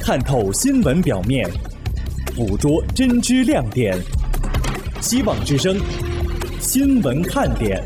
探透新闻表面，捕捉真知亮点。希望之声，新闻看点。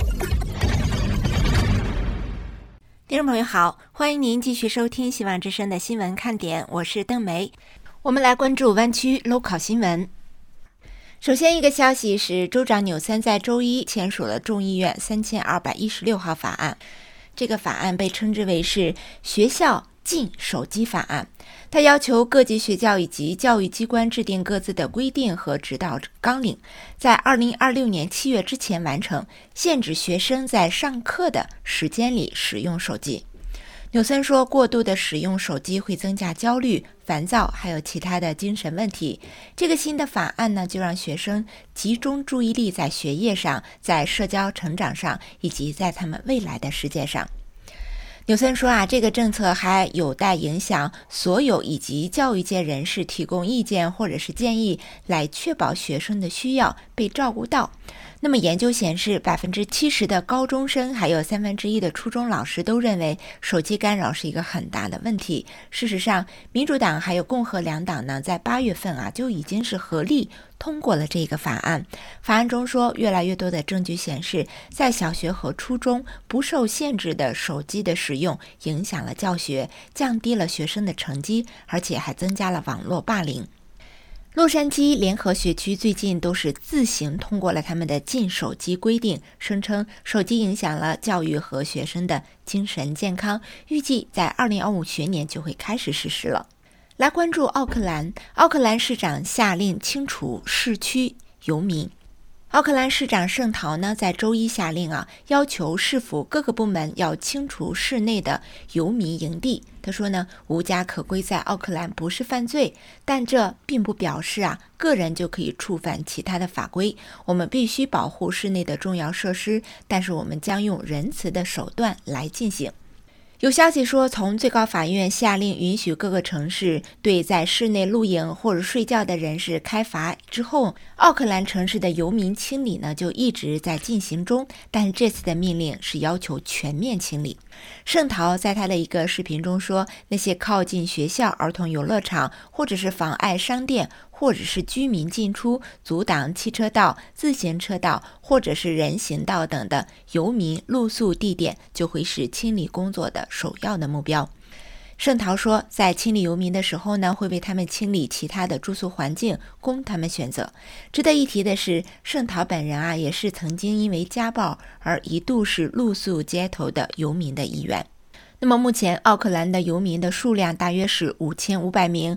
听众朋友好，欢迎您继续收听希望之声的新闻看点，我是邓梅。我们来关注湾区 local 新闻。首先一个消息是，州长纽森在周一签署了众议院3216号法案，这个法案被称之为是学校禁手机法案。它要求各级学校以及教育机关制定各自的规定和指导纲领，在2026年7月之前完成，限制学生在上课的时间里使用手机。纽森说，过度的使用手机会增加焦虑、烦躁，还有其他的精神问题。这个新的法案呢，就让学生集中注意力在学业上，在社交成长上，以及在他们未来的世界上。纽森说这个政策还有待影响所有以及教育界人士提供意见或者是建议，来确保学生的需要被照顾到。那么研究显示，70%的高中生还有1/3的初中老师都认为手机干扰是一个很大的问题。事实上，民主党还有共和两党呢，在8月份就已经是合力通过了这个法案。法案中说，越来越多的证据显示，在小学和初中不受限制的手机的使用影响了教学，降低了学生的成绩，而且还增加了网络霸凌。洛杉矶联合学区最近都是自行通过了他们的禁手机规定，声称手机影响了教育和学生的精神健康，预计在2025学年就会开始实施了。来关注奥克兰，奥克兰市长下令清除市区游民。奥克兰市长圣陶呢，在周一下令要求市府各个部门要清除市内的游民营地。他说呢，无家可归在奥克兰不是犯罪，但这并不表示个人就可以触犯其他的法规。我们必须保护市内的重要设施，但是我们将用仁慈的手段来进行。有消息说，从最高法院下令允许各个城市对在室内露营或者睡觉的人士开罚之后，奥克兰城市的游民清理呢就一直在进行中，但这次的命令是要求全面清理。圣陶在他的一个视频中说，那些靠近学校、儿童游乐场，或者是妨碍商店或者是居民进出、阻挡汽车道、自行车道或者是人行道等的游民露宿地点，就会是清理工作的首要的目标。圣陶说，在清理游民的时候呢，会为他们清理其他的住宿环境，供他们选择。值得一提的是，圣陶本人也是曾经因为家暴而一度是露宿街头的游民的一员。那么目前奥克兰的游民的数量大约是5500名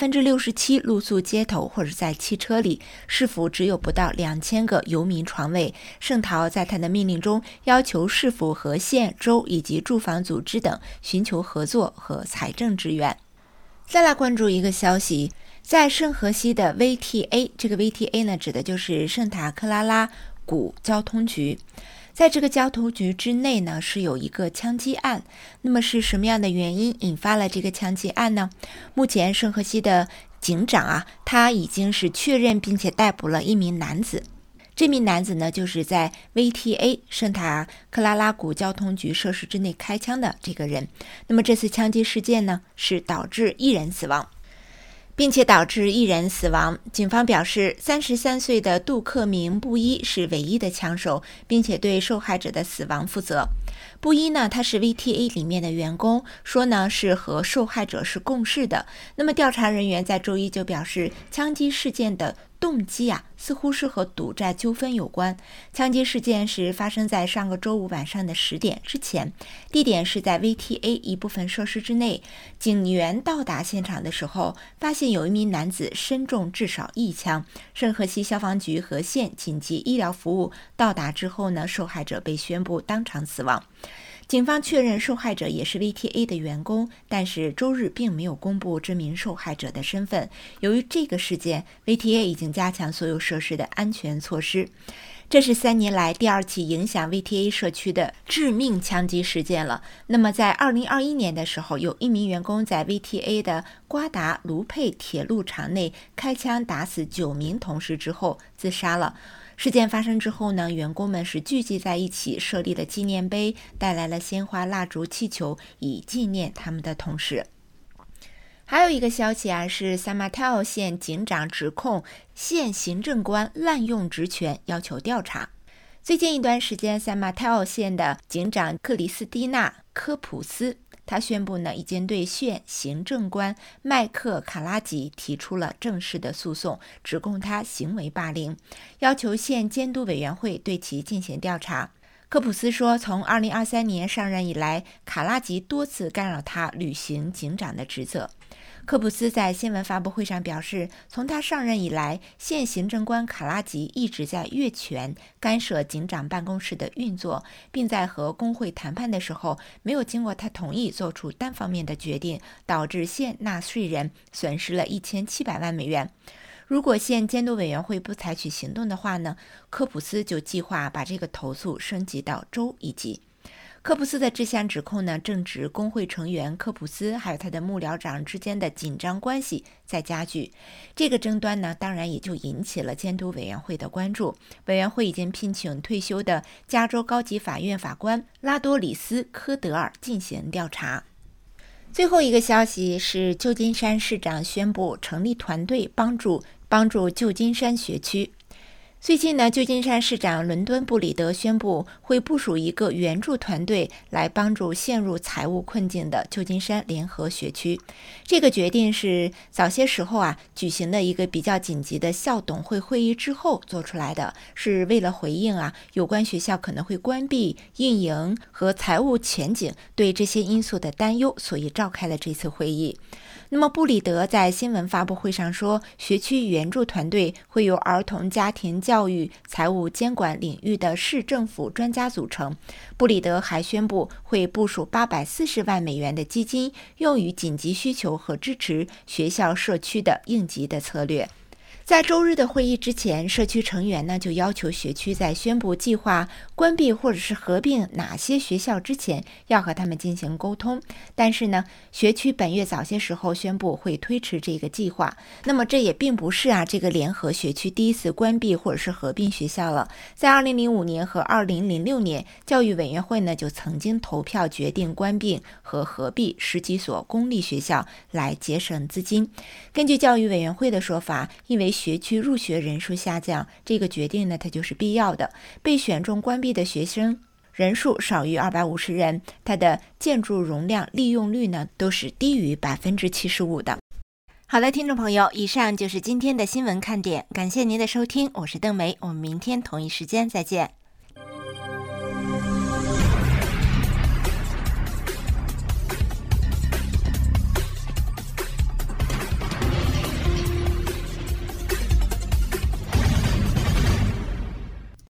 ，67%露宿街头或者在汽车里，市府只有不到2000个游民床位。圣陶在他的命令中要求市府和县、州以及住房组织等寻求合作和财政支援。再来关注一个消息，在圣荷西的 VTA， 这个 VTA 呢指的就是圣塔克拉拉谷交通局。在这个交通局之内呢，是有一个枪击案。那么是什么样的原因引发了这个枪击案呢？目前圣荷西的警长他已经是确认并且逮捕了一名男子。这名男子呢，就是在 VTA 圣塔克拉拉谷交通局设施之内开枪的这个人。那么这次枪击事件呢，是导致1人死亡，并且导致1人死亡。警方表示，33岁的杜克明布伊是唯一的枪手，并且对受害者的死亡负责。布伊呢，他是 VTA 里面的员工，说呢是和受害者是共事的。那么调查人员在周一就表示，枪击事件的动机似乎是和赌债纠纷有关。枪击事件是发生在上个周五晚上的10点之前，地点是在 VTA 一部分设施之内。警员到达现场的时候，发现有一名男子身中至少1枪。圣荷西消防局和县紧急医疗服务到达之后呢，受害者被宣布当场死亡。警方确认受害者也是 VTA 的员工，但是周日并没有公布这名受害者的身份。由于这个事件， VTA 已经加强所有设施的安全措施。这是3年来第2起影响 VTA 社区的致命枪击事件了。那么在2021年的时候，有一名员工在 VTA 的瓜达卢佩铁路场内开枪打死9名同事之后自杀了。事件发生之后呢，员工们是聚集在一起，设立了纪念碑，带来了鲜花、蜡烛、气球，以纪念他们的同事。 还有一个消息啊，是San Mateo县警长指控县行政官滥用职权，要求调查。最近一段时间，San Mateo县的警长克里斯蒂娜·科普斯，他宣布呢，已经对县行政官麦克卡拉吉提出了正式的诉讼，指控他行为霸凌，要求县监督委员会对其进行调查。科普斯说，从2023年上任以来，卡拉吉多次干扰他履行警长的职责。科普斯在新闻发布会上表示，从他上任以来，县行政官卡拉吉一直在越权干涉警长办公室的运作，并在和工会谈判的时候没有经过他同意做出单方面的决定，导致县纳税人损失了1700万美元。如果县监督委员会不采取行动的话呢，科普斯就计划把这个投诉升级到州一级。科普斯的这项指控呢，正值工会成员科普斯还有他的幕僚长之间的紧张关系在加剧。这个争端呢，当然也就引起了监督委员会的关注。委员会已经聘请退休的加州高级法院法官拉多里斯·科德尔进行调查。最后一个消息是，旧金山市长宣布成立团队帮助旧金山学区。最近呢，旧金山市长伦敦布里德宣布会部署一个援助团队来帮助陷入财务困境的旧金山联合学区。这个决定是早些时候举行的一个比较紧急的校董会会议之后做出来的，是为了回应有关学校可能会关闭、运营和财务前景对这些因素的担忧，所以召开了这次会议。那么布里德在新闻发布会上说，学区援助团队会由儿童家庭教育、财务监管领域的市政府专家组成。布里德还宣布会部署840万美元的基金，用于紧急需求和支持学校社区的应急的策略。在周日的会议之前，社区成员呢就要求学区在宣布计划关闭或者是合并哪些学校之前，要和他们进行沟通。但是呢，学区本月早些时候宣布会推迟这个计划。那么这也并不是这个联合学区第一次关闭或者是合并学校了。在2005年和2006年，教育委员会呢就曾经投票决定关闭和合并10几所公立学校来节省资金。根据教育委员会的说法，因为学区入学人数下降，这个决定呢它就是必要的。被选中关闭的学生人数少于250人，它的建筑容量利用率呢都是低于75%的。好的，听众朋友，以上就是今天的新闻看点，感谢您的收听，我是邓梅，我们明天同一时间再见。